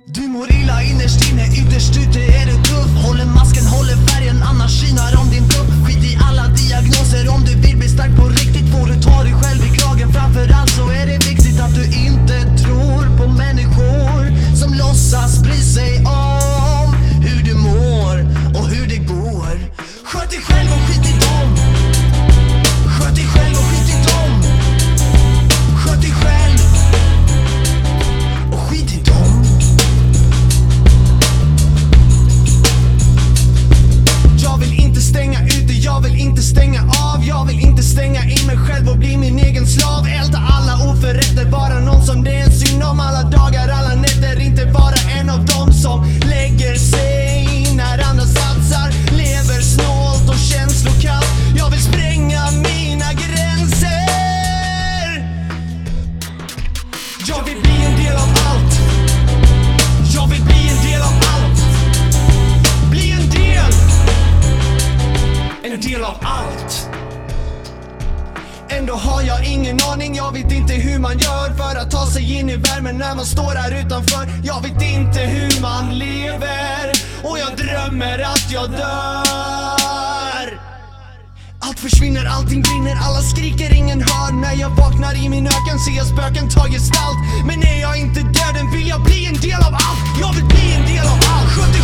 Du mår illa innerst inne, ytterst ute är du tuff. Håller masken, håller färgen, annars kinar om din tupp. Skit i alla diagnoser, om du vill bli stark på riktigt får du ta dig själv i kragen. Framförallt så är det viktigt att du inte tror på människor som låtsas bry sig om hur du mår och hur det går. Sköt dig själv och skit i dem. Sköt dig själv och skit i dem. Sköt dig själv och skit i dem. Jag vill inte stänga ute, jag vill inte stänga av. Jag vill inte stänga in mig själv och bli min egen slav. Älta alla oförrätter, vara någon som det är en synd om. Alla dagar, alla nätter, inte vara en av dem som lägger sig när andra satsar. Lever snålt och känslokallt. Jag vill spränga mina gränser. Jag vill bli en del av allt. Jag vill bli en del av allt. Bli en del av allt. Ändå har jag ingen aning, jag vet inte hur man gör för att ta sig in i värmen när man står här utanför. Jag vet inte hur man lever och jag drömmer att jag dör. Allt försvinner, allting brinner, alla skriker, ingen hör. När jag vaknar i min öken ser jag spöken ta gestalt. Men är jag inte döden vill jag bli en del av allt. Jag vill bli en del av allt.